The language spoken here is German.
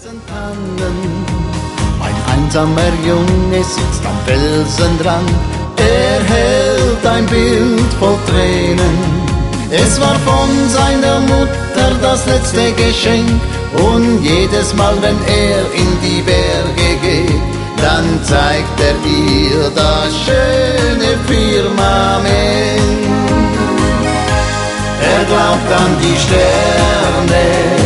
Ein einsamer Junge sitzt am Felsenrand, er hält ein Bild voll Tränen. Es war von seiner Mutter das letzte Geschenk, und jedes Mal, wenn er in die Berge geht, dann zeigt er ihr das schöne Firmament. Er glaubt an die Sterne